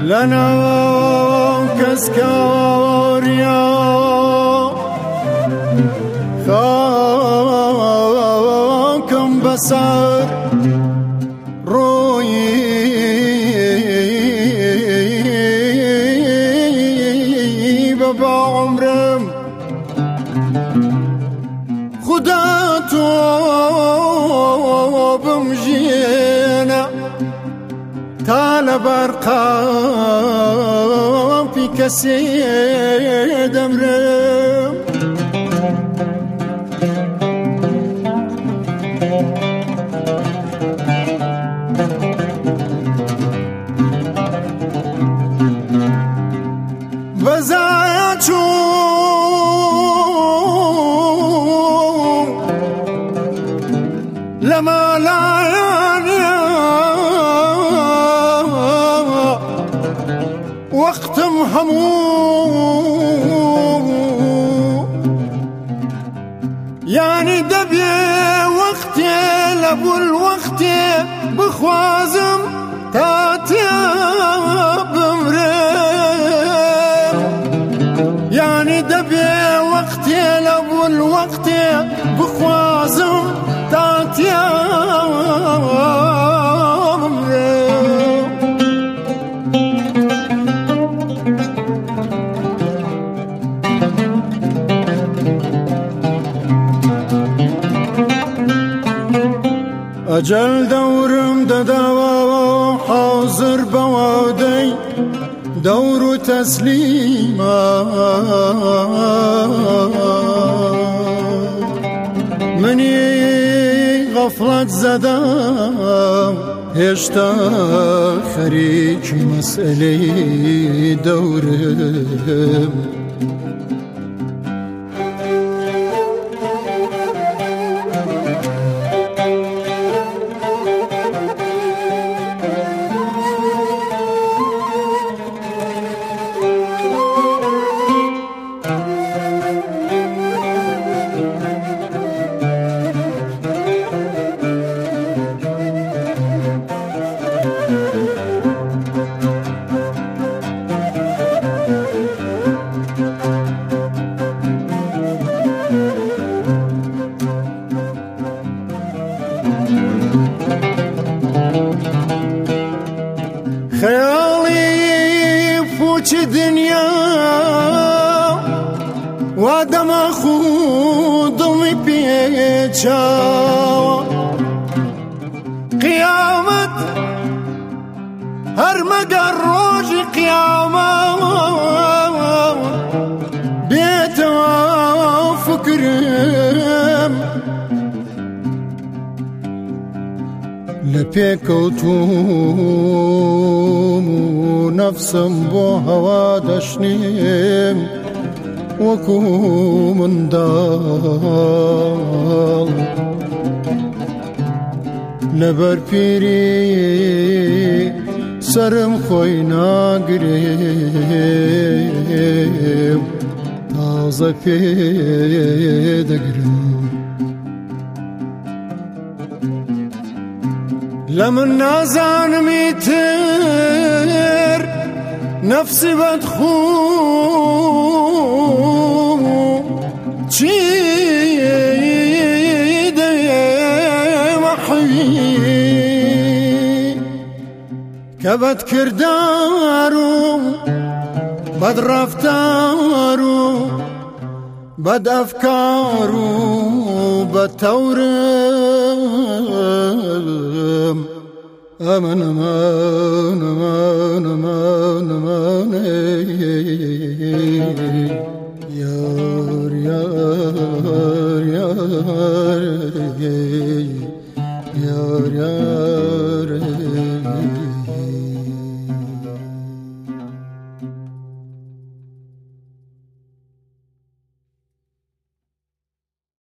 لنا كسكاريا خاكم بصر روي بابا عمرم خداتو بمجينا تالا برقا في كسي دمرم بزاچو لما لا وقت هموم يعني دبي وقتي لبو الوقت بخوازم تاتي بمرم يعني دبي وقتي لبو الوقت بخوازم تاتي أجل دورم ددوا حاضر بوادي دور تسليما مني غفلت زدا هشتا خريج مسألة دورم خيالي فوش دنيا وادم خودم بيجا قيامت هر مقر روج قيامة بيت فكرم لبيكوتوم نفسم بو هوا دشنيم وكو من دال لبر پیری سرم خوی ناگریم تازه پیدگرم لمن نازان ميتر نفسي بدخوم تشيدي محي كبد كردارو بد رفتارو بد أفكارو بد تورم أمان أمان أمان أمان أمان يار يار يار يار يار